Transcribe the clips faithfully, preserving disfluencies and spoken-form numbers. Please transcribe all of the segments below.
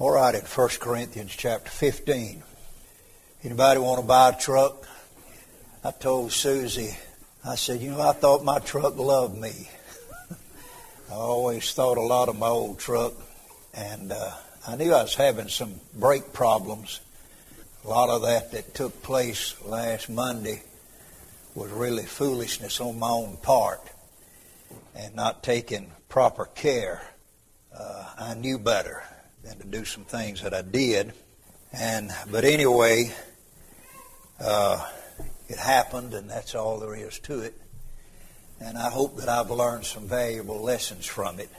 All right, in First Corinthians chapter fifteen. Anybody want to buy a truck? I told Susie, I said, you know, I thought my truck loved me. I always thought a lot of my old truck, and uh, I knew I was having some brake problems. A lot of that that took place last Monday was really foolishness on my own part and not taking proper care. Uh, I knew better than to do some things that I did. And but anyway, uh, it happened, and that's all there is to it. And I hope that I've learned some valuable lessons from it.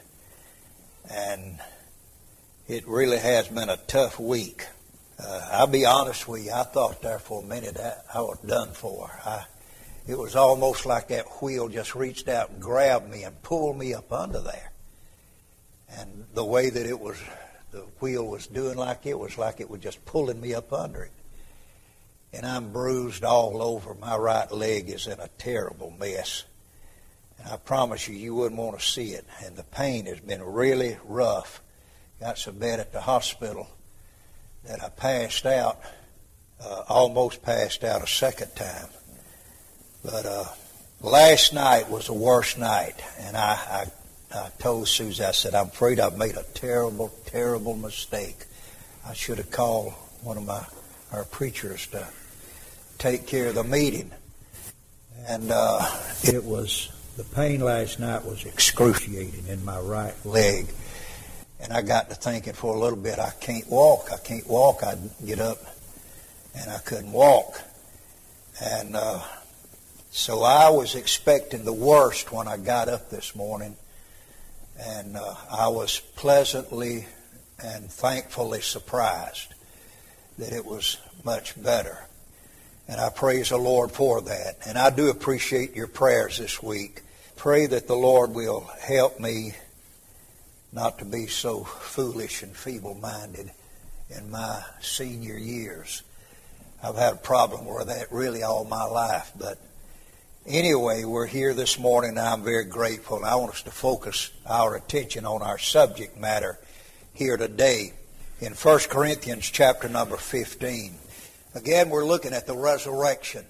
And it really has been a tough week. Uh, I'll be honest with you, I thought there for a minute I, I was done for. I, it was almost like that wheel just reached out and grabbed me and pulled me up under there. And the way that it was, the wheel was doing like it was like it was just pulling me up under it. And I'm bruised all over. My right leg is in a terrible mess. And I promise you, you wouldn't want to see it. And the pain has been really rough. Got so bad at the hospital that I passed out, uh, almost passed out a second time. But uh, last night was the worst night. And I, I I told Susie, I said, I'm afraid I've made a terrible, terrible mistake. I should have called one of my our preachers to take care of the meeting. And uh, it was, the pain last night was excruciating in my right leg. And I got to thinking for a little bit, I can't walk. I can't walk. I'd get up and I couldn't walk. And uh, so I was expecting the worst when I got up this morning. And uh, I was pleasantly and thankfully surprised that it was much better. And I praise the Lord for that. And I do appreciate your prayers this week. Pray that the Lord will help me not to be so foolish and feeble-minded in my senior years. I've had a problem with that really all my life. But anyway, we're here this morning, and I'm very grateful. And I want us to focus our attention on our subject matter here today in First Corinthians chapter number fifteen. Again, we're looking at the resurrection.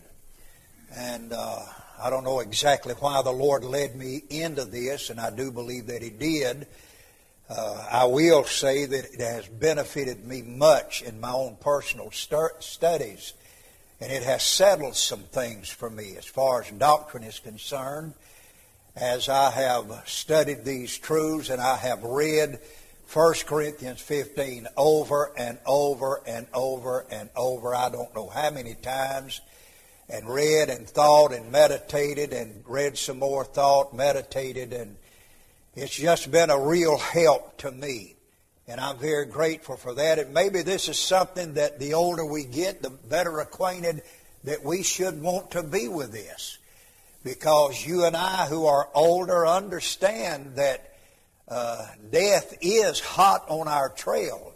And uh, I don't know exactly why the Lord led me into this, and I do believe that He did. Uh, I will say that it has benefited me much in my own personal start studies. And it has settled some things for me as far as doctrine is concerned. As I have studied these truths and I have read First Corinthians fifteen over and over and over and over, I don't know how many times, and read and thought and meditated and read some more, thought, meditated, and it's just been a real help to me. And I'm very grateful for that. And maybe this is something that the older we get, the better acquainted that we should want to be with this. Because you and I who are older understand that uh, death is hot on our trail.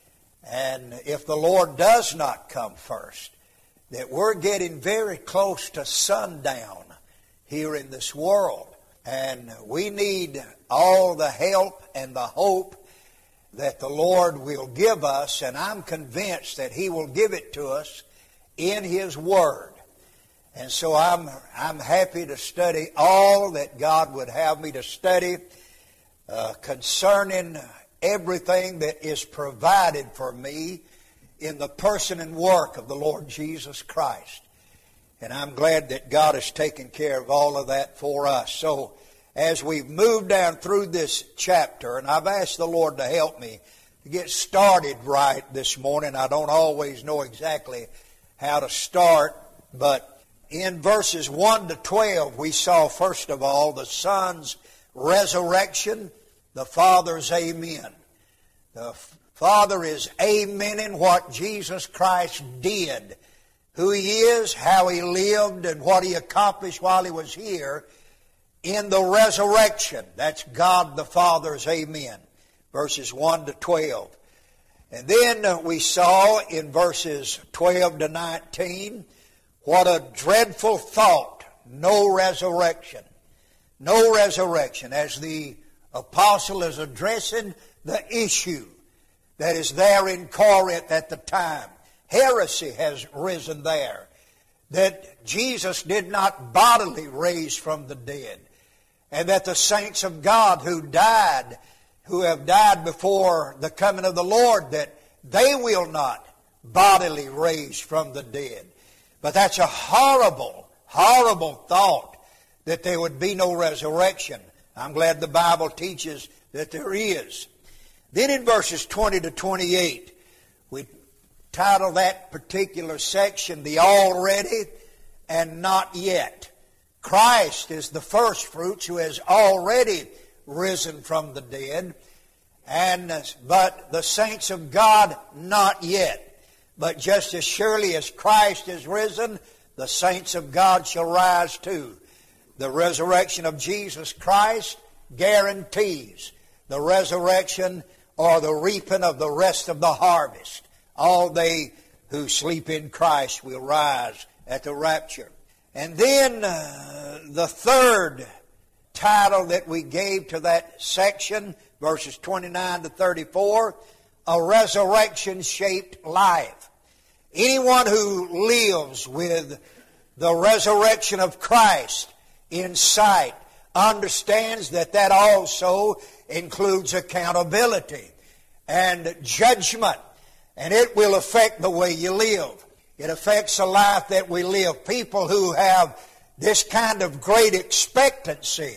And if the Lord does not come first, that we're getting very close to sundown here in this world. And we need all the help and the hope that the Lord will give us, and I'm convinced that He will give it to us in His Word. And so I'm I'm happy to study all that God would have me to study uh, concerning everything that is provided for me in the person and work of the Lord Jesus Christ. And I'm glad that God has taken care of all of that for us. So as we've moved down through this chapter, and I've asked the Lord to help me to get started right this morning. I don't always know exactly how to start, but in verses one to twelve, we saw, first of all, the Son's resurrection, the Father's amen. The Father is amening what Jesus Christ did, who He is, how He lived, and what He accomplished while He was here in the resurrection. That's God the Father's amen. Verses one to twelve. And then we saw in verses twelve to nineteen, what a dreadful thought, no resurrection. No resurrection. As the apostle is addressing the issue that is there in Corinth at the time. Heresy has risen there, that Jesus did not bodily raise from the dead, and that the saints of God who died, who have died before the coming of the Lord, that they will not bodily raise from the dead. But that's a horrible, horrible thought, that there would be no resurrection. I'm glad the Bible teaches that there is. Then in verses twenty to twenty-eight, we title that particular section, The Already and Not Yet. Christ is the first fruits who has already risen from the dead, and but the saints of God not yet. But just as surely as Christ is risen, the saints of God shall rise too. The resurrection of Jesus Christ guarantees the resurrection or the reaping of the rest of the harvest. All they who sleep in Christ will rise at the rapture. And then uh, the third title that we gave to that section, verses twenty-nine to thirty-four, A Resurrection-Shaped Life. Anyone who lives with the resurrection of Christ in sight understands that that also includes accountability and judgment, and it will affect the way you live. It affects the life that we live. People who have this kind of great expectancy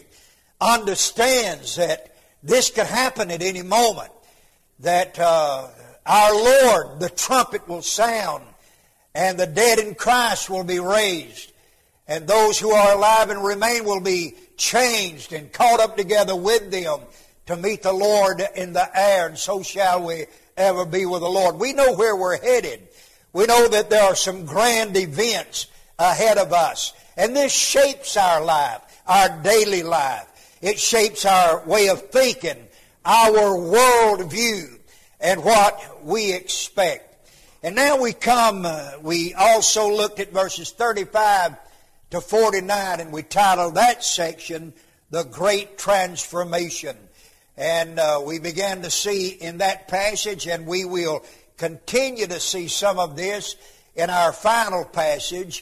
understands that this could happen at any moment, that uh, our Lord, the trumpet will sound, and the dead in Christ will be raised, and those who are alive and remain will be changed and caught up together with them to meet the Lord in the air, and so shall we ever be with the Lord. We know where we're headed. We know that there are some grand events ahead of us, and this shapes our life, our daily life. It shapes our way of thinking, our worldview, and what we expect. And now we come, uh, we also looked at verses thirty-five to forty-nine, and we titled that section, The Great Transformation. And uh, we began to see in that passage, and we will continue to see some of this in our final passage,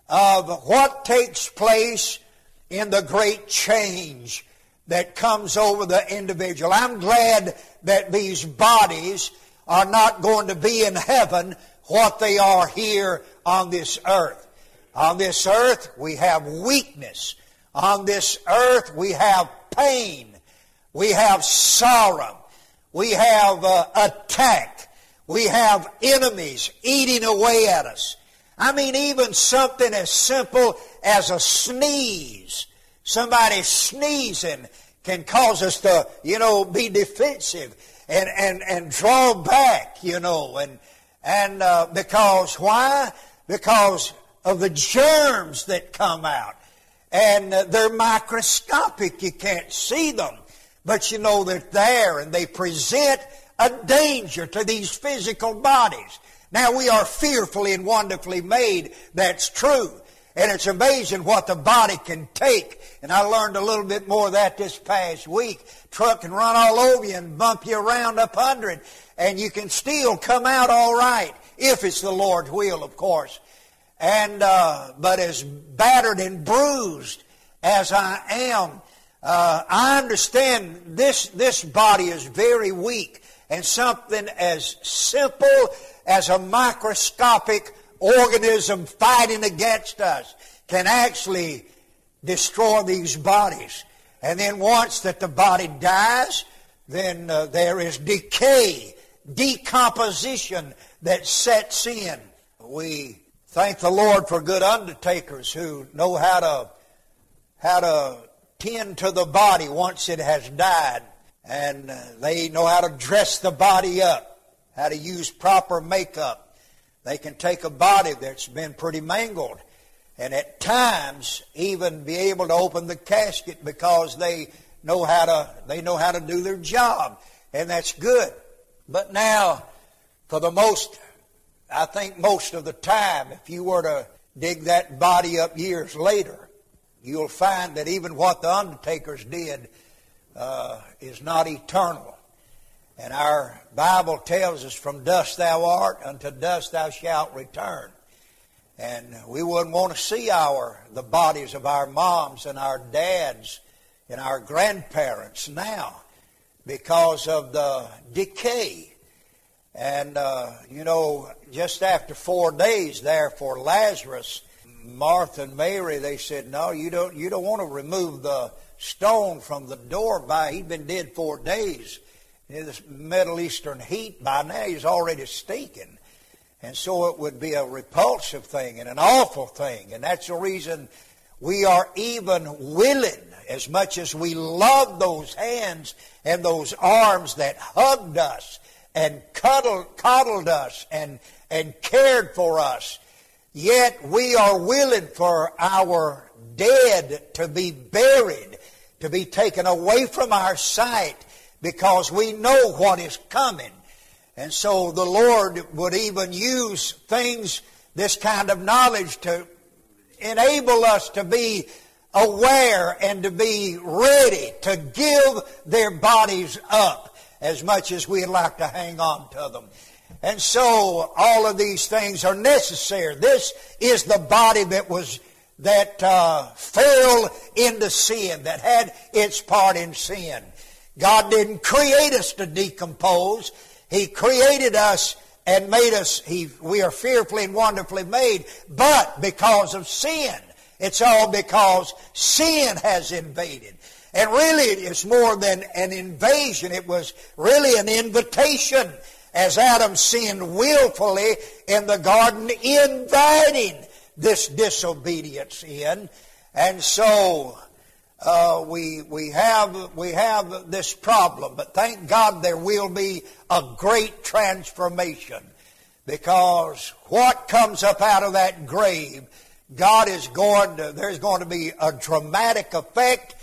of what takes place in the great change that comes over the individual. I'm glad that these bodies are not going to be in heaven what they are here on this earth. On this earth, we have weakness. On this earth, we have pain. We have sorrow. We have uh, attack. We have enemies eating away at us. I mean, even something as simple as a sneeze. Somebody sneezing can cause us to, you know, be defensive and, and, and draw back, you know. And, and uh, because, why? Because of the germs that come out. And uh, they're microscopic. You can't see them. But you know they're there, and they present a danger to these physical bodies. Now, we are fearfully and wonderfully made. That's true. And it's amazing what the body can take. And I learned a little bit more of that this past week. Truck can run all over you and bump you around up under it. And you can still come out all right, if it's the Lord's will, of course. And uh, but as battered and bruised as I am, uh, I understand this, this body is very weak. And something as simple as a microscopic organism fighting against us can actually destroy these bodies. And then once that the body dies, then uh, there is decay, decomposition that sets in. We thank the Lord for good undertakers who know how to how to tend to the body once it has died. And uh, they know how to dress the body up, how to use proper makeup. They can take a body that's been pretty mangled and at times even be able to open the casket because they know how to they know how to do their job, and that's good. But now, for the most, I think most of the time, if you were to dig that body up years later, you'll find that even what the undertakers did uh, is not eternal. And our Bible tells us, from dust thou art, unto dust thou shalt return. And we wouldn't want to see our the bodies of our moms and our dads and our grandparents now because of the decay. And, uh, you know, just after four days there for Lazarus, Martha and Mary, they said, no, you don't, you don't want to remove the stone from the door. By he'd been dead four days. In this Middle Eastern heat, by now he's already stinking. And so it would be a repulsive thing and an awful thing. And that's the reason we are even willing, as much as we love those hands and those arms that hugged us and cuddled, coddled us and, and cared for us, yet we are willing for our dead to be buried, to be taken away from our sight, because we know what is coming. And so the Lord would even use things, this kind of knowledge, to enable us to be aware and to be ready to give their bodies up as much as we'd like to hang on to them. And so all of these things are necessary. This is the body that was that uh, fell into sin, that had its part in sin. God didn't create us to decompose. He created us and made us, he, we are fearfully and wonderfully made, but because of sin. It's all because sin has invaded. And really it's more than an invasion. It was really an invitation, as Adam sinned willfully in the garden, inviting this disobedience in. And so Uh, we we have we have this problem, but thank God there will be a great transformation, because what comes up out of that grave, God is going to, there's going to be a dramatic effect,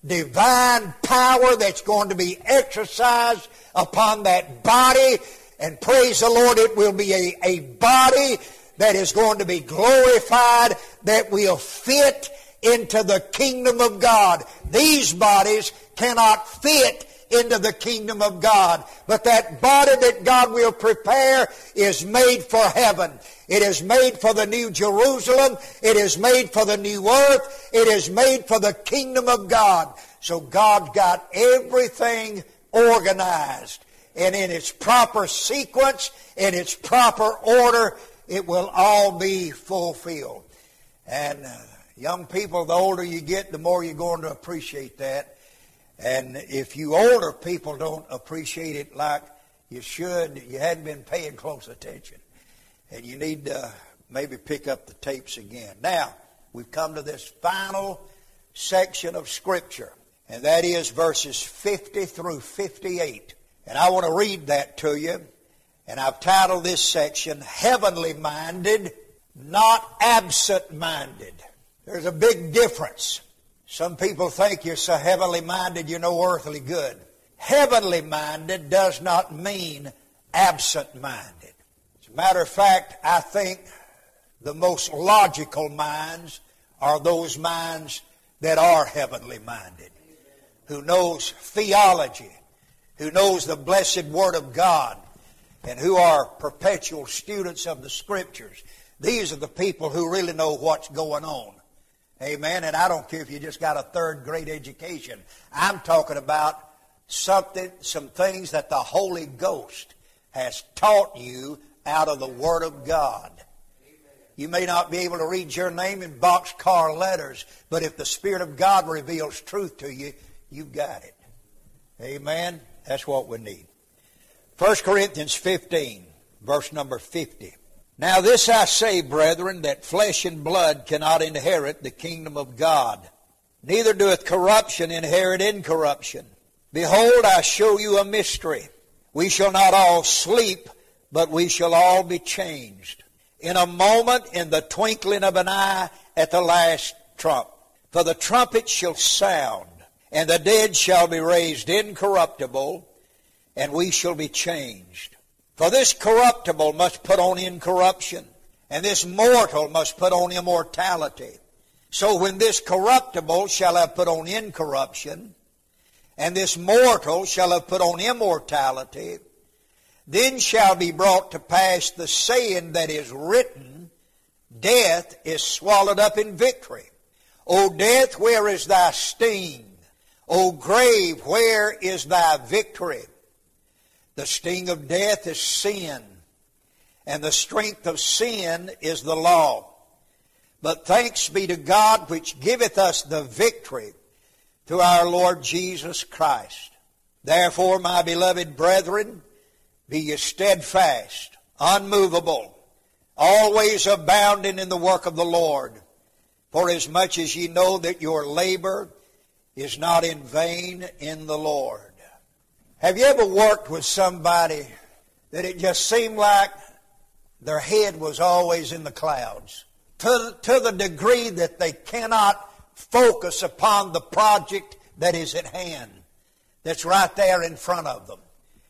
divine power that's going to be exercised upon that body, and praise the Lord, it will be a, a body that is going to be glorified, that will fit into the kingdom of God. These bodies cannot fit into the kingdom of God. But that body that God will prepare is made for heaven. It is made for the new Jerusalem. It is made for the new earth. It is made for the kingdom of God. So God got everything organized. And in its proper sequence, in its proper order, it will all be fulfilled. And Uh, Young people, the older you get, the more you're going to appreciate that. And if you older people don't appreciate it like you should, you hadn't been paying close attention. And you need to maybe pick up the tapes again. Now, we've come to this final section of Scripture, and that is verses fifty through fifty-eight. And I want to read that to you. And I've titled this section, Heavenly Minded, Not Absent-Minded. There's a big difference. Some people think you're so heavenly minded you're no earthly good. Heavenly minded does not mean absent minded. As a matter of fact, I think the most logical minds are those minds that are heavenly minded, who knows theology, who knows the blessed Word of God, and who are perpetual students of the Scriptures. These are the people who really know what's going on. Amen. And I don't care if you just got a third grade education. I'm talking about something, some things that the Holy Ghost has taught you out of the Word of God. You may not be able to read your name in boxcar letters, but if the Spirit of God reveals truth to you, you've got it. Amen. That's what we need. First Corinthians fifteen, verse number fifty. Now this I say, brethren, that flesh and blood cannot inherit the kingdom of God, neither doeth corruption inherit incorruption. Behold, I show you a mystery. We shall not all sleep, but we shall all be changed. In a moment, in the twinkling of an eye, at the last trump. For the trumpet shall sound, and the dead shall be raised incorruptible, and we shall be changed. For this corruptible must put on incorruption, and this mortal must put on immortality. So when this corruptible shall have put on incorruption, and this mortal shall have put on immortality, then shall be brought to pass the saying that is written, death is swallowed up in victory. O death, where is thy sting? O grave, where is thy victory? The sting of death is sin, and the strength of sin is the law. But thanks be to God which giveth us the victory through our Lord Jesus Christ. Therefore, my beloved brethren, be ye steadfast, unmovable, always abounding in the work of the Lord, for as much as ye know that your labor is not in vain in the Lord. Have you ever worked with somebody that it just seemed like their head was always in the clouds, to, to the degree that they cannot focus upon the project that is at hand, that's right there in front of them?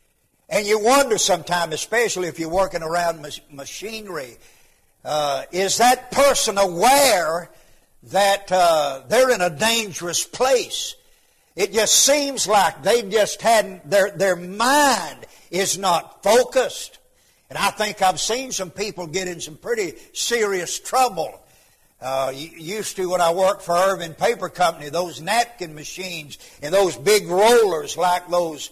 And you wonder sometimes, especially if you're working around machinery, uh, is that person aware that uh, they're in a dangerous place? It just seems like they just hadn't, their, their mind is not focused. And I think I've seen some people get in some pretty serious trouble. Uh, used to when I worked for Irving Paper Company, those napkin machines and those big rollers like those,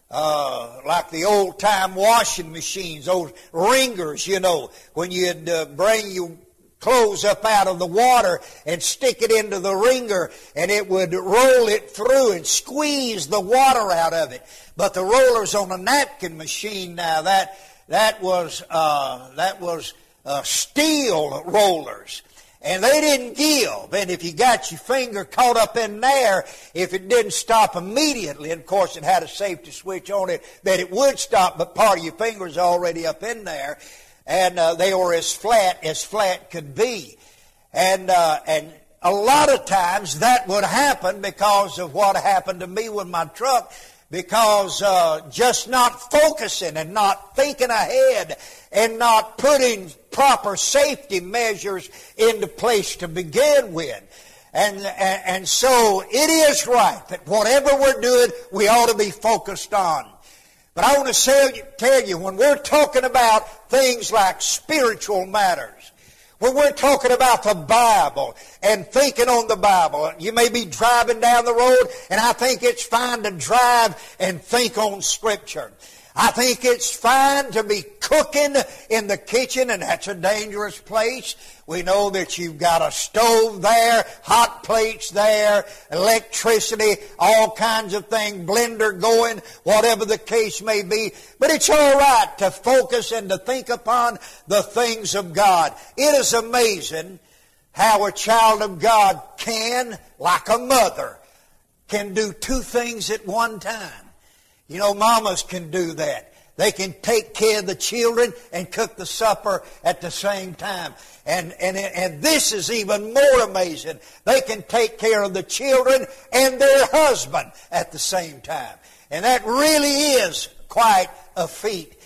uh, like the old-time washing machines, those wringers, you know, when you'd uh, bring you clothes up out of the water and stick it into the wringer, and it would roll it through and squeeze the water out of it. But the rollers on a napkin machine now, that that was uh, that was uh, steel rollers, and they didn't give. And if you got your finger caught up in there, if it didn't stop immediately, and of course it had a safety switch on it that it would stop, but part of your finger's already up in there. And uh, they were as flat as flat could be. And uh, and a lot of times that would happen because of what happened to me with my truck, because uh, just not focusing and not thinking ahead and not putting proper safety measures into place to begin with. And, and, and so it is right that whatever we're doing, we ought to be focused on. But I want to tell you, when we're talking about things like spiritual matters, when we're talking about the Bible and thinking on the Bible, you may be driving down the road, and I think it's fine to drive and think on Scripture. I think it's fine to be cooking in the kitchen, and that's a dangerous place. We know that you've got a stove there, hot plates there, electricity, all kinds of things, blender going, whatever the case may be. But it's all right to focus and to think upon the things of God. It is amazing how a child of God can, like a mother, can do two things at one time. You know, mamas can do that. They can take care of the children and cook the supper at the same time. And, and, and this is even more amazing. They can take care of the children and their husband at the same time. And that really is quite a feat.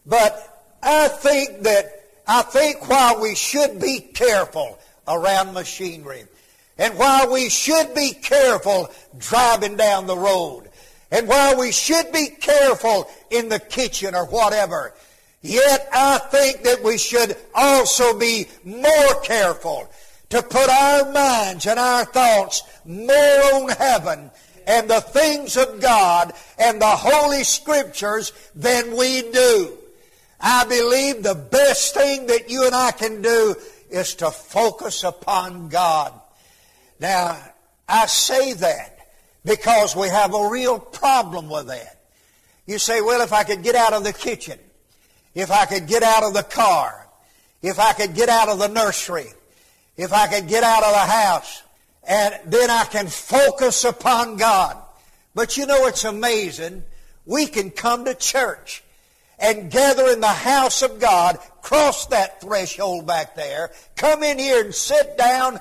But I think that, I think while we should be careful around machinery, and while we should be careful driving down the road, and while we should be careful in the kitchen or whatever, yet I think that we should also be more careful to put our minds and our thoughts more on heaven and the things of God and the Holy Scriptures than we do. I believe the best thing that you and I can do is to focus upon God. Now, I say that because we have a real problem with that. You say, well, if I could get out of the kitchen, if I could get out of the car, if I could get out of the nursery, if I could get out of the house, and then I can focus upon God. But you know, it's amazing. We can come to church and gather in the house of God, cross that threshold back there, come in here and sit down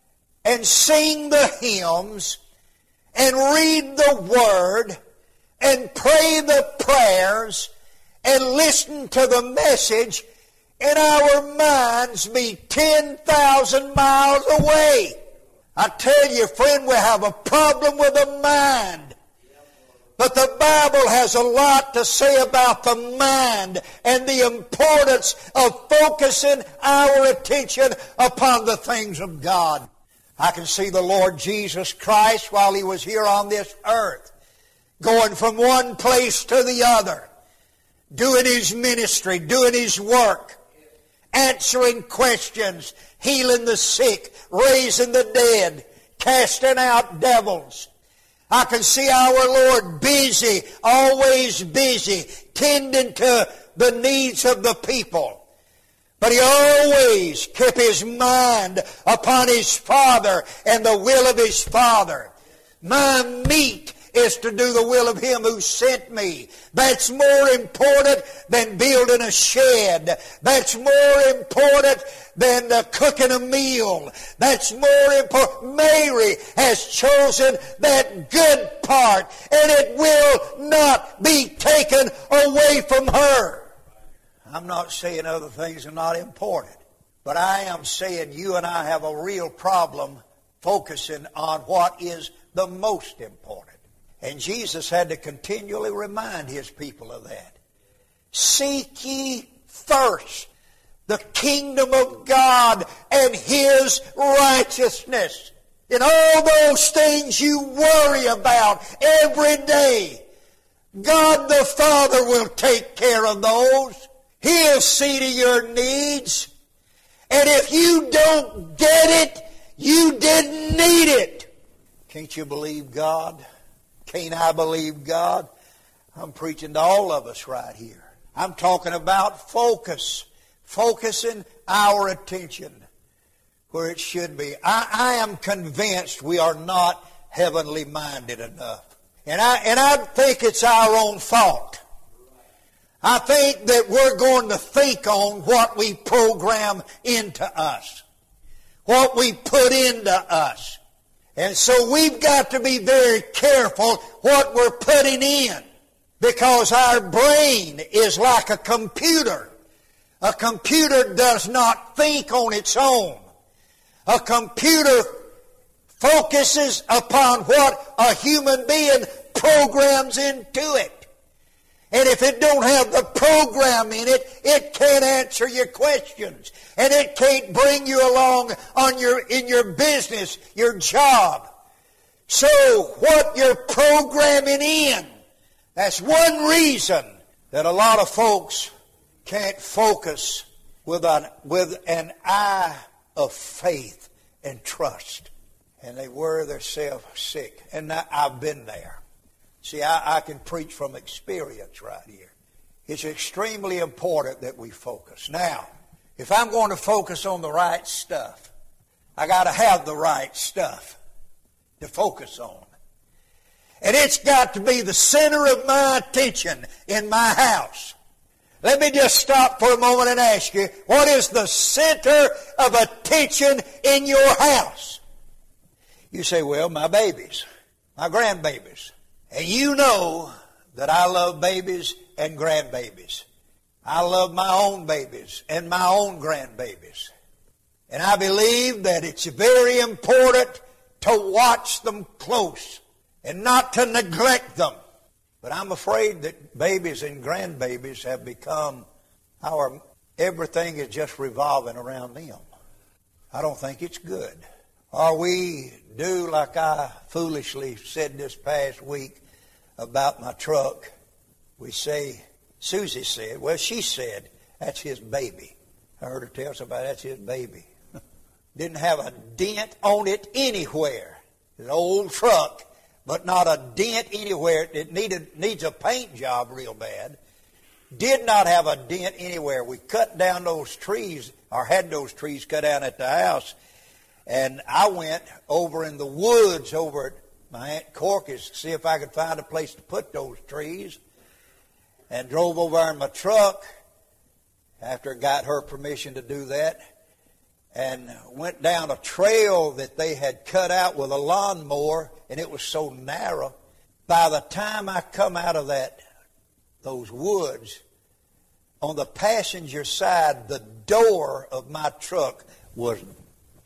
and sing the hymns and read the Word and pray the prayers and listen to the message, and our minds be ten thousand miles away. I tell you, friend, we have a problem with the mind. But the Bible has a lot to say about the mind and the importance of focusing our attention upon the things of God. I can see the Lord Jesus Christ while He was here on this earth, going from one place to the other, doing His ministry, doing His work, answering questions, healing the sick, raising the dead, casting out devils. I can see our Lord busy, always busy, tending to the needs of the people. But He always kept His mind upon His Father and the will of His Father. My meat is to do the will of Him who sent me. That's more important than building a shed. That's more important than uh, cooking a meal. That's more important. Mary has chosen that good part, and it will not be taken away from her. I'm not saying other things are not important, but I am saying you and I have a real problem focusing on what is the most important. And Jesus had to continually remind His people of that. Seek ye first the kingdom of God and His righteousness. And all those things you worry about every day, God the Father will take care of those. He'll see to your needs. And if you don't get it, you didn't need it. Can't you believe God? Can't I believe God? I'm preaching to all of us right here. I'm talking about focus. Focusing our attention where it should be. I, I am convinced we are not heavenly minded enough. And I, and I think it's our own fault. I think that we're going to think on what we program into us, what we put into us. And so we've got to be very careful what we're putting in, because our brain is like a computer. A computer does not think on its own. A computer focuses upon what a human being programs into it. And if it don't have the program in it, it can't answer your questions. And it can't bring you along on your in your business, your job. So what you're programming in, that's one reason that a lot of folks can't focus with an, with an eye of faith and trust. And they worry themselves sick. And I, I've been there. See, I, I can preach from experience right here. It's extremely important that we focus. Now, if I'm going to focus on the right stuff, I got to have the right stuff to focus on. And it's got to be the center of my attention in my house. Let me just stop for a moment and ask you, what is the center of attention in your house? You say, well, my babies, my grandbabies. And you know that I love babies and grandbabies. I love my own babies and my own grandbabies. And I believe that it's very important to watch them close and not to neglect them. But I'm afraid that babies and grandbabies have become our, everything is just revolving around them. I don't think it's good. Or we do like I foolishly said this past week about my truck. We say, Susie said, well, she said, that's his baby. I heard her tell somebody that's his baby. Didn't have a dent on it anywhere. It's an old truck, but not a dent anywhere. It needed needs a paint job real bad. Did not have a dent anywhere. We cut down those trees, or had those trees cut down at the house, and I went over in the woods over at my Aunt Corky's to see if I could find a place to put those trees, and drove over in my truck after I got her permission to do that, and went down a trail that they had cut out with a lawnmower, and it was so narrow. By the time I come out of that, those woods, on the passenger side, the door of my truck was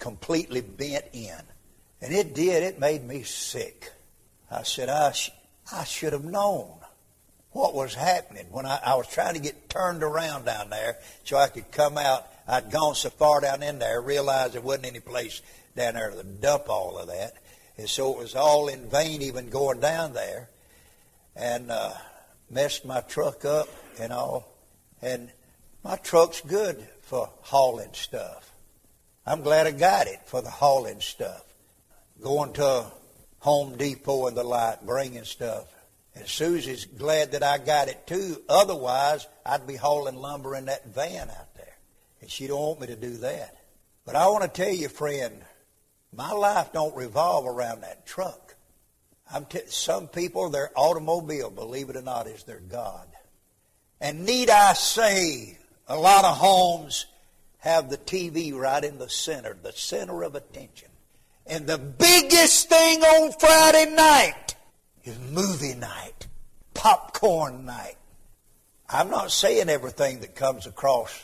completely bent in. And it did, it made me sick. I said, I, I should have known what was happening when I, I was trying to get turned around down there so I could come out. I'd gone so far down in there, realized there wasn't any place down there to dump all of that. And so it was all in vain even going down there. And uh, messed my truck up and all. And my truck's good for hauling stuff. I'm glad I got it for the hauling stuff. Going to Home Depot and the like, bringing stuff. And Susie's glad that I got it too. Otherwise, I'd be hauling lumber in that van out there. And she don't want me to do that. But I want to tell you, friend, my life don't revolve around that truck. I'm t- some people, their automobile, believe it or not, is their God. And need I say, a lot of homes have the T V right in the center, the center of attention. And the biggest thing on Friday night is movie night, popcorn night. I'm not saying everything that comes across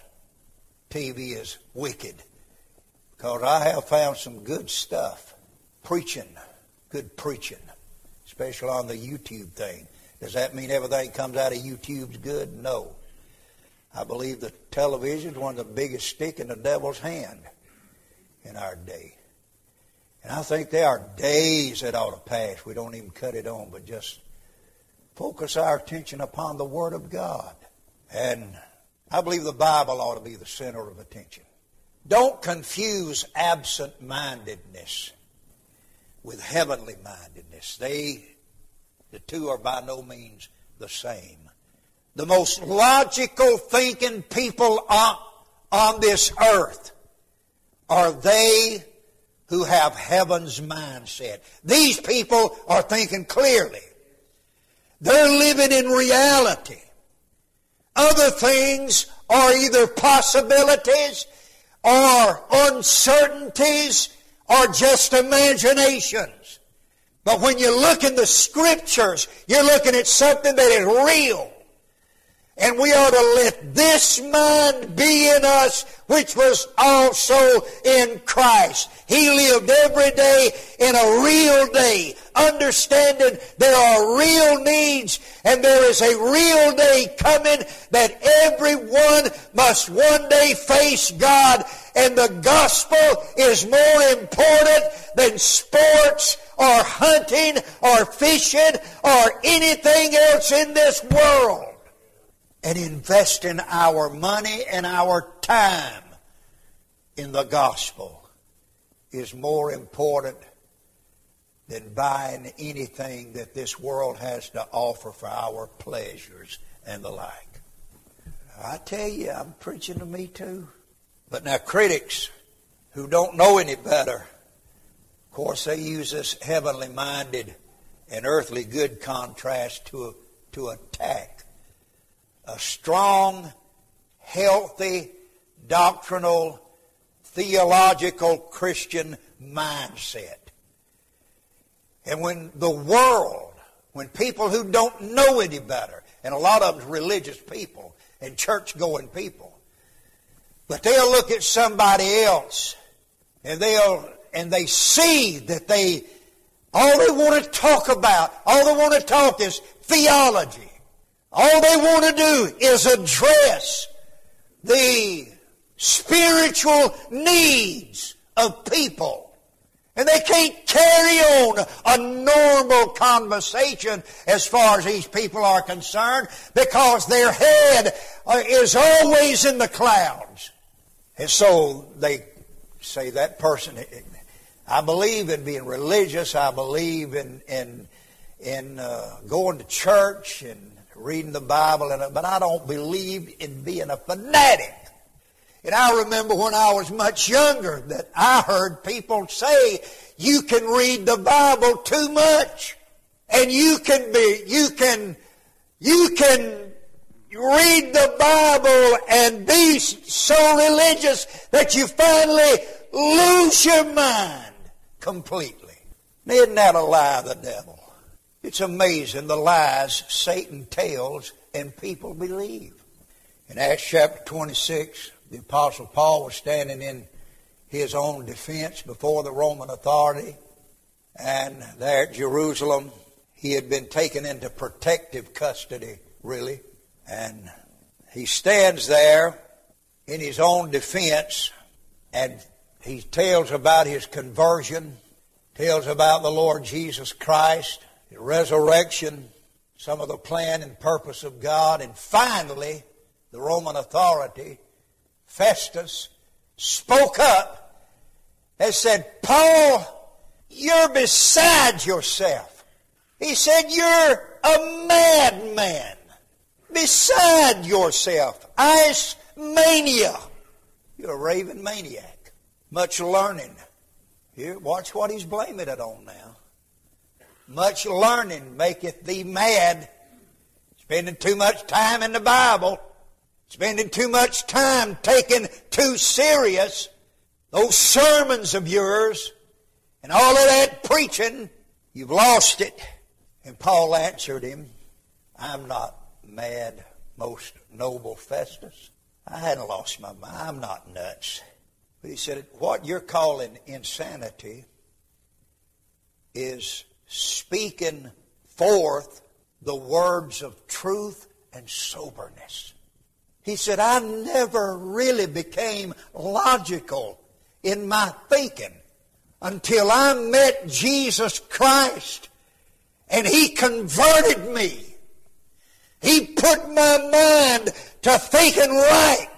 T V is wicked, because I have found some good stuff, preaching, good preaching, especially on the YouTube thing. Does that mean everything comes out of YouTube's good? No. I believe the television is one of the biggest stick in the devil's hand in our day. And I think there are days that ought to pass. We don't even cut it on, but just focus our attention upon the Word of God. And I believe the Bible ought to be the center of attention. Don't confuse absent-mindedness with heavenly-mindedness. They, the two are by no means the same. The most logical thinking people on, on this earth are they who have heaven's mindset. These people are thinking clearly. They're living in reality. Other things are either possibilities or uncertainties or just imaginations. But when you look in the Scriptures, you're looking at something that is real. And we ought to let this mind be in us, which was also in Christ. He lived every day in a real day, understanding there are real needs, and there is a real day coming that everyone must one day face God. And the gospel is more important than sports or hunting or fishing or anything else in this world. And investing our money and our time in the gospel is more important than buying anything that this world has to offer for our pleasures and the like. I tell you, I'm preaching to me too. But now critics who don't know any better, of course they use this heavenly minded and earthly good contrast to, to attack a strong, healthy, doctrinal, theological Christian mindset. And when the world, when people who don't know any better, and a lot of them religious people and church-going people, but they'll look at somebody else and they'll and they see that they all they want to talk about, all they want to talk is theology. All they want to do is address the spiritual needs of people. And they can't carry on a normal conversation as far as these people are concerned, because their head is always in the clouds. And so they say that person, I believe in being religious, I believe in, in, in uh, going to church and reading the Bible, and, but I don't believe in being a fanatic. And I remember when I was much younger that I heard people say, you can read the Bible too much, and you can be, you can, you can read the Bible and be so religious that you finally lose your mind completely. Isn't that a lie of the devil? It's amazing the lies Satan tells and people believe. In Acts chapter twenty-six, the Apostle Paul was standing in his own defense before the Roman authority. And there at Jerusalem, He had been taken into protective custody, really. And he stands there in his own defense, and he tells about his conversion, tells about the Lord Jesus Christ, the resurrection, some of the plan and purpose of God, and finally, the Roman authority, Festus, spoke up and said, Paul, you're beside yourself. He said, you're a madman, beside yourself, ice mania. You're a raving maniac. Much learning. Here, watch what he's blaming it on now. Much learning maketh thee mad. Spending too much time in the Bible. Spending too much time taking too serious those sermons of yours and all of that preaching. You've lost it. And Paul answered him, I'm not mad, most noble Festus. I hadn't lost my mind. I'm not nuts. But he said, what you're calling insanity is speaking forth the words of truth and soberness. He said, I never really became logical in my thinking until I met Jesus Christ. And He converted me. He put my mind to thinking right.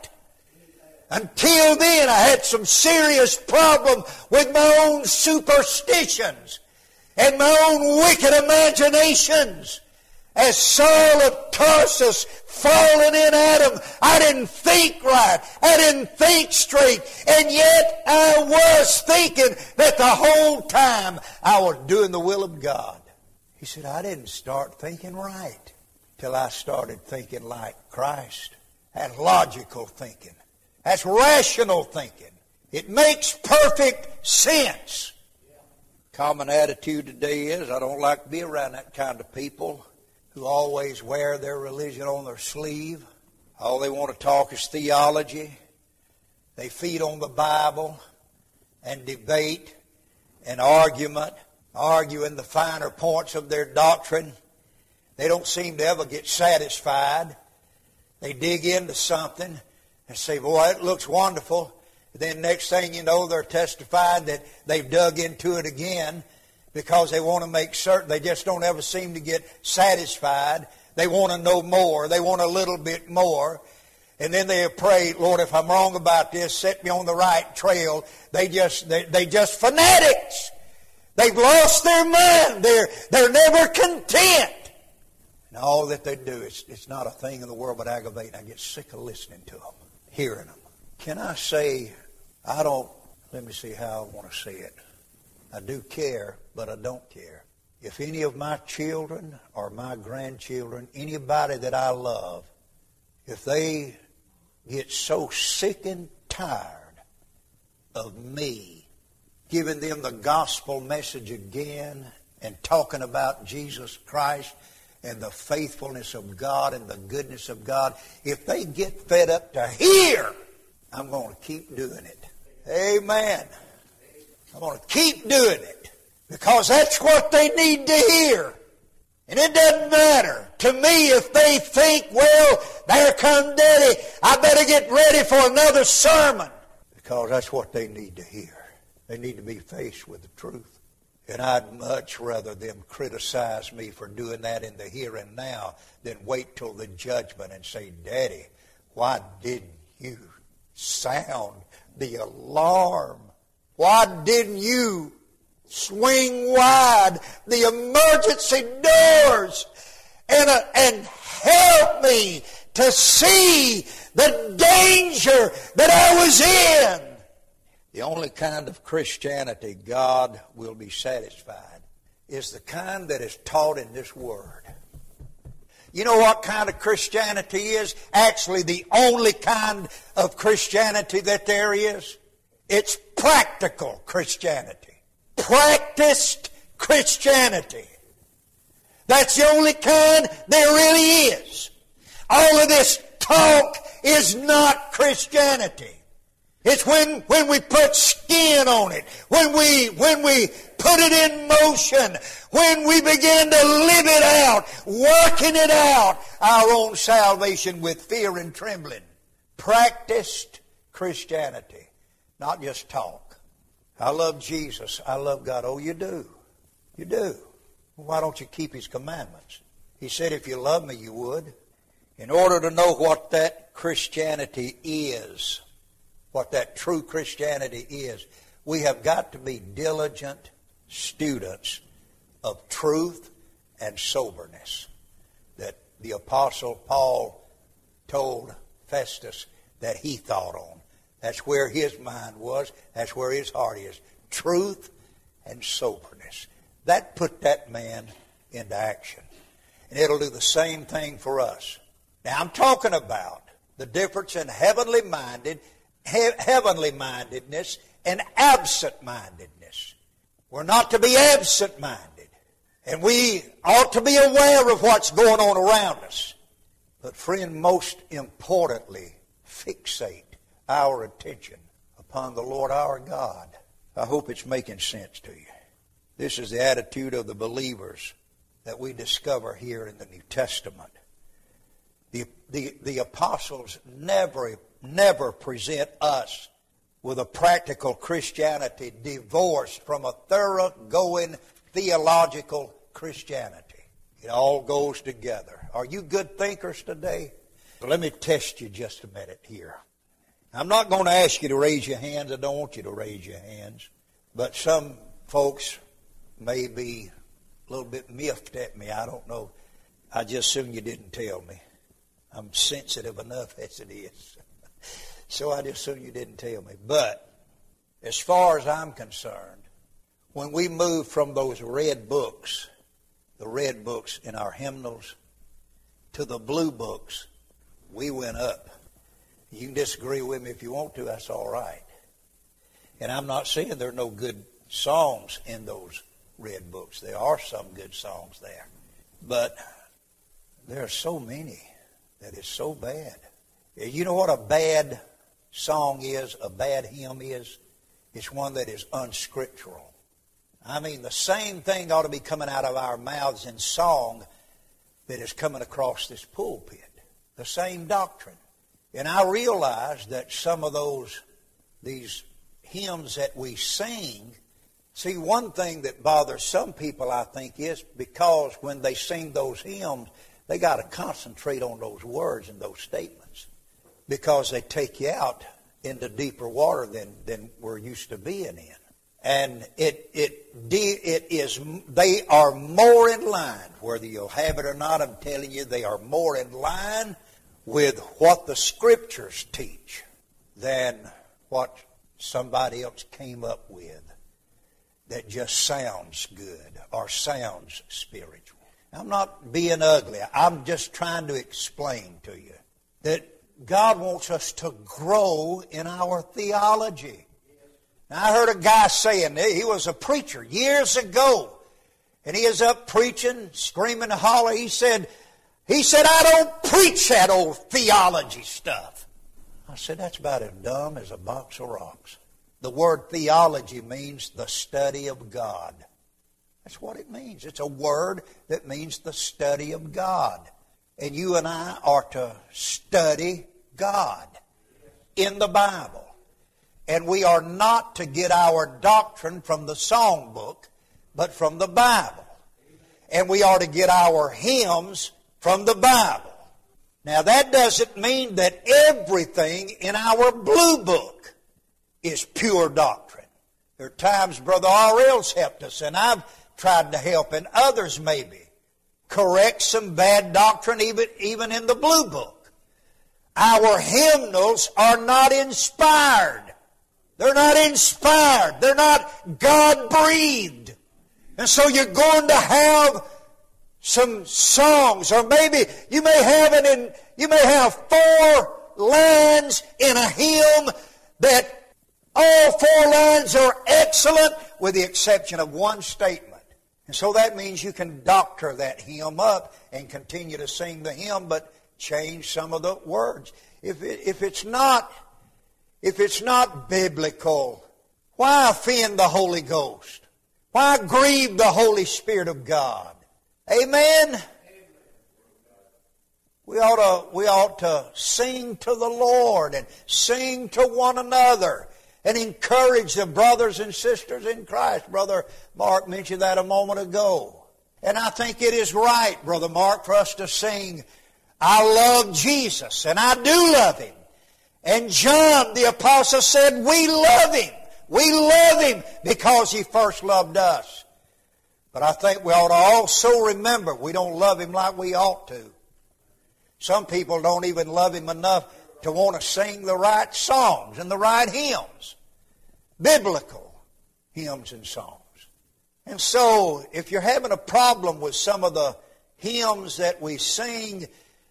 Until then, I had some serious problem with my own superstitions and my own wicked imaginations. As Saul of Tarsus fallen in Adam, I didn't think right. I didn't think straight. And yet I was thinking that the whole time I was doing the will of God. He said, I didn't start thinking right till I started thinking like Christ. That's logical thinking. That's rational thinking. It makes perfect sense. Common attitude today is, I don't like to be around that kind of people who always wear their religion on their sleeve. All they want to talk is theology. They feed on the Bible and debate and argument. Arguing the finer points of their doctrine. They don't seem to ever get satisfied. They dig into something and say, boy, it looks wonderful. And then next thing you know, they're testifying that they've dug into it again because they want to make certain. They just don't ever seem to get satisfied. They want to know more. They want a little bit more. And then they pray, Lord, if I'm wrong about this, set me on the right trail. They just, they, they just fanatics. They've lost their mind. They're, they're never content. And all that they do, is it's not a thing in the world but aggravating. I get sick of listening to them, hearing them. Can I say, I don't, let me see how I want to say it. I do care, but I don't care. If any of my children or my grandchildren, anybody that I love, if they get so sick and tired of me giving them the gospel message again and talking about Jesus Christ and the faithfulness of God and the goodness of God, if they get fed up to here, I'm going to keep doing it. Amen. I'm going to keep doing it because that's what they need to hear. And it doesn't matter to me if they think, well, there come Daddy, I better get ready for another sermon. Because that's what they need to hear. They need to be faced with the truth. And I'd much rather them criticize me for doing that in the here and now than wait till the judgment and say, Daddy, why didn't you sound the alarm? Why didn't you swing wide the emergency doors and, uh, and help me to see the danger that I was in? The only kind of Christianity God will be satisfied is the kind that is taught in this Word. You know what kind of Christianity is? Actually, the only kind of Christianity that there is? It's practical Christianity. Practiced Christianity. That's the only kind there really is. All of this talk is not Christianity. It's when, when we put skin on it, when we, when we put it in motion, when we begin to live it out, working it out, our own salvation with fear and trembling. Practiced Christianity, not just talk. I love Jesus. I love God. Oh, you do. You do. Why don't you keep His commandments? He said if you love me, you would. In order to know what that Christianity is, what that true Christianity is, we have got to be diligent students of truth and soberness that the Apostle Paul told Festus that he thought on. That's where his mind was. That's where his heart is. Truth and soberness. That put that man into action. And it'll do the same thing for us. Now I'm talking about the difference in heavenly minded He- heavenly mindedness and absent mindedness. We're not to be absent minded, and we ought to be aware of what's going on around us. But friend, most importantly, fixate our attention upon the Lord our God. I hope it's making sense to you. This is the attitude of the believers that we discover here in the New Testament. The, the, the apostles never Never present us with a practical Christianity divorced from a thoroughgoing theological Christianity. It all goes together. Are you good thinkers today? Well, let me test you just a minute here. I'm not going to ask you to raise your hands. I don't want you to raise your hands. But some folks may be a little bit miffed at me. I don't know. I just assume you didn't tell me. I'm sensitive enough as it is. So I just assume you didn't tell me. But as far as I'm concerned, when we moved from those red books, the red books in our hymnals, to the blue books, we went up. You can disagree with me if you want to. That's all right. And I'm not saying there are no good songs in those red books. There are some good songs there. But there are so many that is so bad. You know what a bad song is, a bad hymn is? It's one that is unscriptural. I mean, the same thing ought to be coming out of our mouths in song that is coming across this pulpit. The same doctrine. And I realize that some of those, these hymns that we sing, see, one thing that bothers some people, I think, is because when they sing those hymns, they got to concentrate on those words and those statements, because they take you out into deeper water than, than we're used to being in. And it it it is they are more in line, whether you'll have it or not. I'm telling you, they are more in line with what the Scriptures teach than what somebody else came up with that just sounds good or sounds spiritual. I'm not being ugly. I'm just trying to explain to you that God wants us to grow in our theology. Now, I heard a guy saying, he was a preacher years ago, and he is up preaching, screaming and hollering. He said, he said, I don't preach that old theology stuff. I said, that's about as dumb as a box of rocks. The word theology means the study of God. That's what it means. It's a word that means the study of God. And you and I are to study God in the Bible. And we are not to get our doctrine from the songbook, but from the Bible. And we are to get our hymns from the Bible. Now, that doesn't mean that everything in our blue book is pure doctrine. There are times Brother R L's helped us, and I've tried to help, and others maybe correct some bad doctrine even, even in the blue book. Our hymnals are not inspired. They're not inspired. They're not God-breathed. And so you're going to have some songs, or maybe you may have it in, you may have four lines in a hymn that all four lines are excellent with the exception of one statement. And so that means you can doctor that hymn up and continue to sing the hymn, but change some of the words. If it, if it's not if it's not biblical, why offend the Holy Ghost? Why grieve the Holy Spirit of God? Amen? We ought to, we ought to sing to the Lord and sing to one another and encourage the brothers and sisters in Christ. Brother Mark mentioned that a moment ago. And I think it is right, Brother Mark, for us to sing, I love Jesus, and I do love Him. And John the Apostle said, we love Him. We love Him because He first loved us. But I think we ought to also remember we don't love Him like we ought to. Some people don't even love Him enough to want to sing the right songs and the right hymns. Biblical hymns and songs. And so, if you're having a problem with some of the hymns that we sing,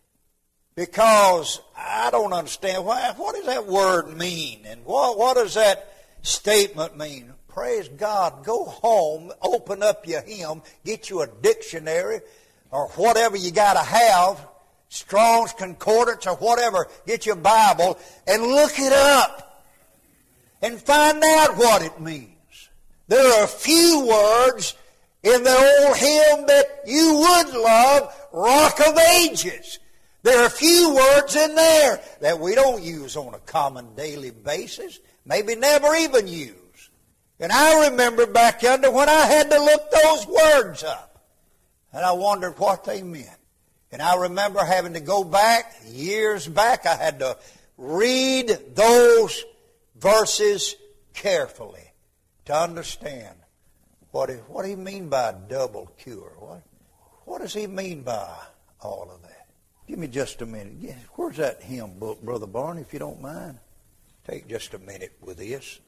because I don't understand, why, what does that word mean? And what, what does that statement mean? Praise God. Go home, open up your hymn, get you a dictionary or whatever you got to have, Strong's Concordance or whatever, get your Bible and look it up and find out what it means. There are a few words in the old hymn that you would love, Rock of Ages. There are a few words in there that we don't use on a common daily basis, maybe never even use. And I remember back yonder when I had to look those words up, and I wondered what they meant. And I remember having to go back, years back, I had to read those verses carefully to understand what he, what he mean by double cure. What, what does he mean by all of that? Give me just a minute. Where's that hymn book, Brother Barney, if you don't mind? Take just a minute with this.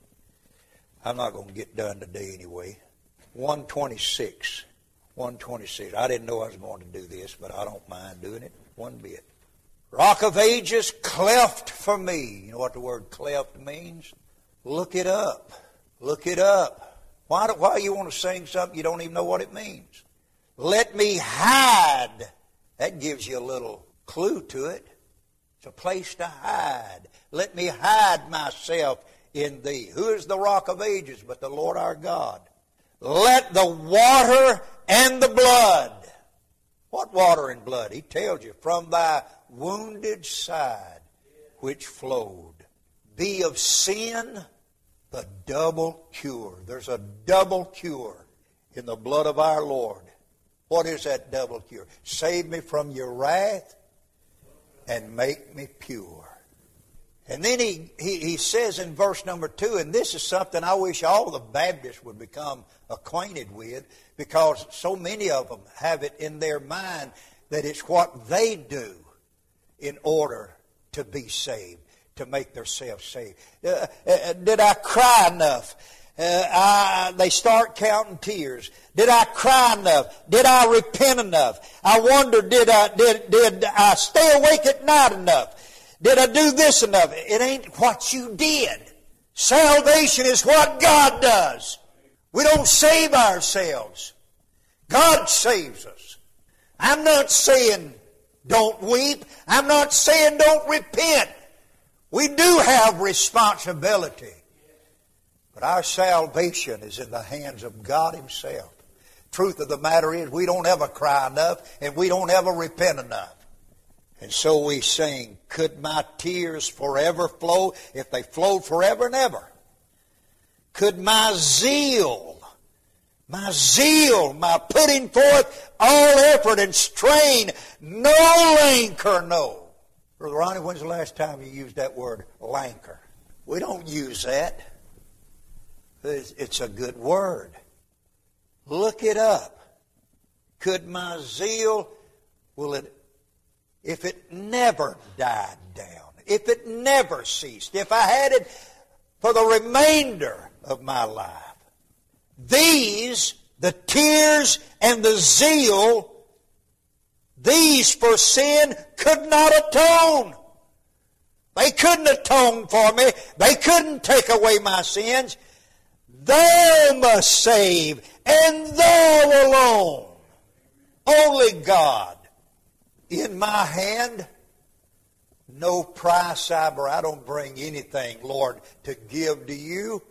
I'm not going to get done today anyway. one twenty-six. one twenty-six. I didn't know I was going to do this, but I don't mind doing it one bit. Rock of Ages, cleft for me. You know what the word cleft means? Look it up. Look it up. Why do why you want to sing something you don't even know what it means? Let me hide. That gives you a little clue to it. It's a place to hide. Let me hide myself in thee. Who is the Rock of Ages but the Lord our God? Let the water and the blood. What water and blood? He tells you, from thy wounded side which flowed. Be of sin the double cure. There's a double cure in the blood of our Lord. What is that double cure? Save me from your wrath and make me pure. And then he, he, he says in verse number two, and this is something I wish all the Baptists would become acquainted with, because so many of them have it in their mind that it's what they do in order to be saved, to make themselves saved. Uh, uh, did I cry enough? Uh, I, they start counting tears. Did I cry enough? Did I repent enough? I wonder, did I, did, did I stay awake at night enough? Did I do this enough? It ain't what you did. Salvation is what God does. We don't save ourselves. God saves us. I'm not saying don't weep. I'm not saying don't repent. We do have responsibility. But our salvation is in the hands of God Himself. Truth of the matter is we don't ever cry enough and we don't ever repent enough. And so we sing, could my tears forever flow, if they flowed forever and ever? Could my zeal, my zeal, my putting forth all effort and strain, no rancor know? Brother Ronnie, when's the last time you used that word, rancor? We don't use that. It's a good word. Look it up. Could my zeal, will it, if it never died down, if it never ceased, if I had it for the remainder of my life, these, the tears and the zeal, these for sin could not atone. They couldn't atone for me. They couldn't take away my sins. Thou must save, and Thou alone. Only God. In my hand, no price I bring. I don't bring anything, Lord, to give to you,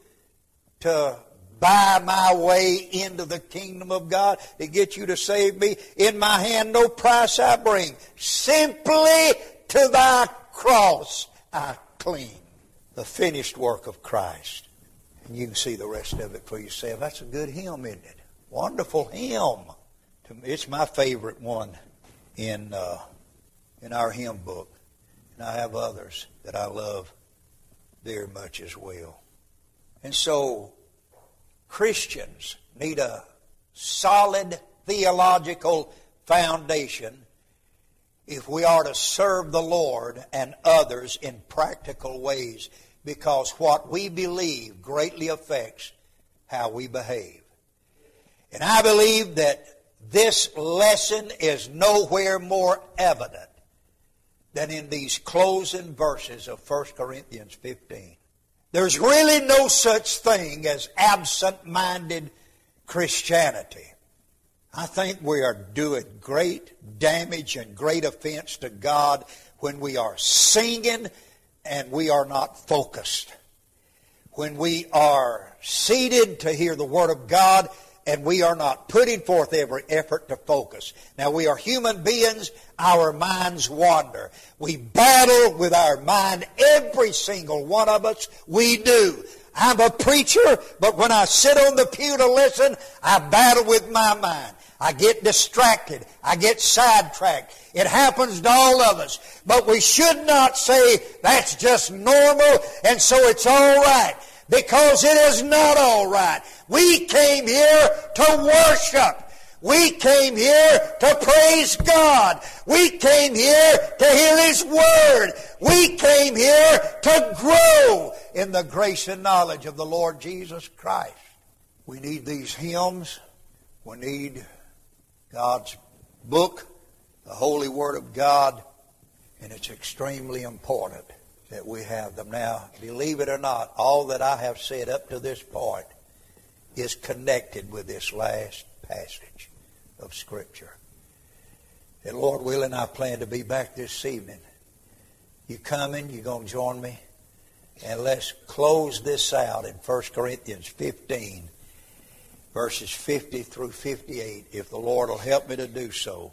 to buy my way into the kingdom of God, to get you to save me. In my hand no price I bring. Simply to thy cross I cling. The finished work of Christ. And you can see the rest of it for yourself. That's a good hymn, isn't it? Wonderful hymn. To me, it's my favorite one in uh, in our hymn book. And I have others that I love very much as well. And so Christians need a solid theological foundation if we are to serve the Lord and others in practical ways, because what we believe greatly affects how we behave. And I believe that this lesson is nowhere more evident than in these closing verses of First Corinthians fifteen. There's really no such thing as absent-minded Christianity. I think we are doing great damage and great offense to God when we are singing and we are not focused. When we are seated to hear the Word of God and we are not putting forth every effort to focus. Now, we are human beings. Our minds wander. We battle with our mind, every single one of us. We do. I'm a preacher, but when I sit on the pew to listen, I battle with my mind. I get distracted. I get sidetracked. It happens to all of us. But we should not say that's just normal and so it's all right. Because it is not all right. We came here to worship. We came here to praise God. We came here to hear His Word. We came here to grow in the grace and knowledge of the Lord Jesus Christ. We need these hymns. We need God's book, the Holy Word of God, and it's extremely important that we have them. Now, believe it or not, all that I have said up to this point is connected with this last passage of Scripture. And Lord willing, I plan to be back this evening. You coming? You going to join me? And let's close this out in First Corinthians fifteen, verses fifty through fifty-eight, if the Lord will help me to do so.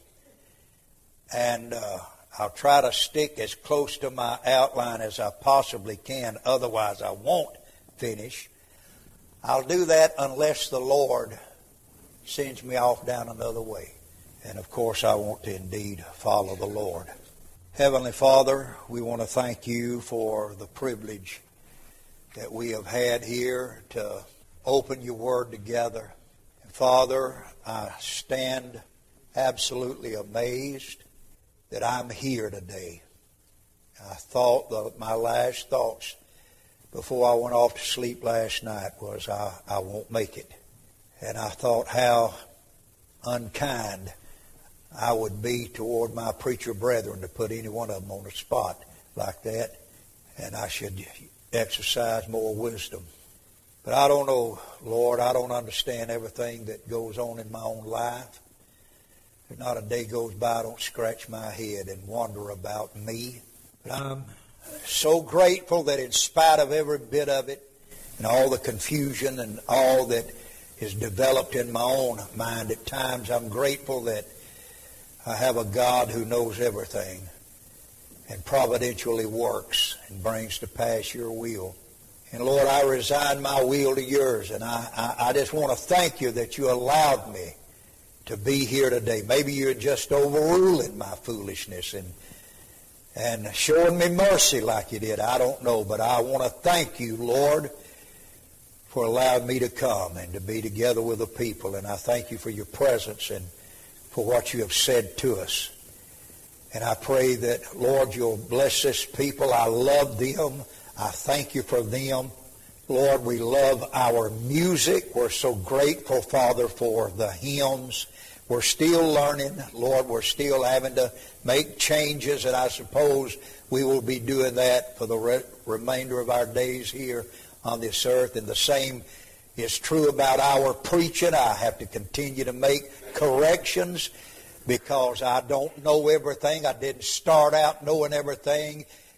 And uh, I'll try to stick as close to my outline as I possibly can. Otherwise, I won't finish. I'll do that unless the Lord sends me off down another way. And, of course, I want to indeed follow the Lord. Heavenly Father, we want to thank you for the privilege that we have had here to open your Word together. And, Father, I stand absolutely amazed that I'm here today. I thought that my last thoughts before I went off to sleep last night was I, I won't make it. And I thought how unkind I would be toward my preacher brethren to put any one of them on a spot like that. And I should exercise more wisdom. But I don't know, Lord, I don't understand everything that goes on in my own life. There's not a day goes by I don't scratch my head and wonder about me. But I'm so grateful that in spite of every bit of it and all the confusion and all that is developed in my own mind at times, I'm grateful that I have a God who knows everything and providentially works and brings to pass your will. And Lord, I resign my will to yours, and I, I, I just want to thank you that you allowed me to be here today. Maybe you're just overruling my foolishness and and showing me mercy like you did. I don't know, but I want to thank you, Lord, for allowing me to come and to be together with the people. And I thank you for your presence and for what you have said to us. And I pray that, Lord, you'll bless this people. I love them. I thank you for them. Lord, we love our music. We're so grateful, Father, for the hymns. We're still learning. Lord, we're still having to make changes, and I suppose we will be doing that for the re- remainder of our days here on this earth. And the same is true about our preaching. I have to continue to make corrections because I don't know everything. I didn't start out knowing everything.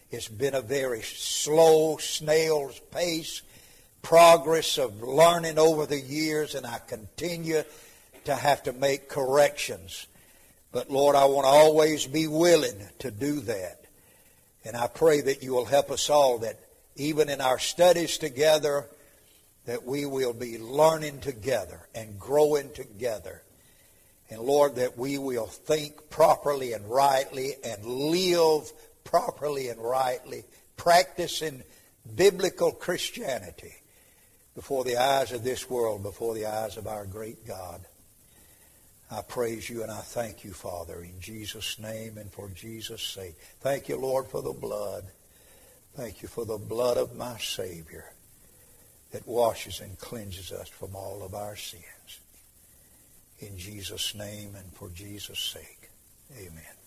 It's been a very slow, snail's pace progress of learning over the years, and I continue to have to make corrections. But Lord, I want to always be willing to do that. And I pray that you will help us all, that even in our studies together, that we will be learning together and growing together. And Lord, that we will think properly and rightly and live properly and rightly, practicing biblical Christianity before the eyes of this world, before the eyes of our great God. I praise you and I thank you, Father, in Jesus' name and for Jesus' sake. Thank you, Lord, for the blood. Thank you for the blood of my Savior that washes and cleanses us from all of our sins. In Jesus' name and for Jesus' sake. Amen.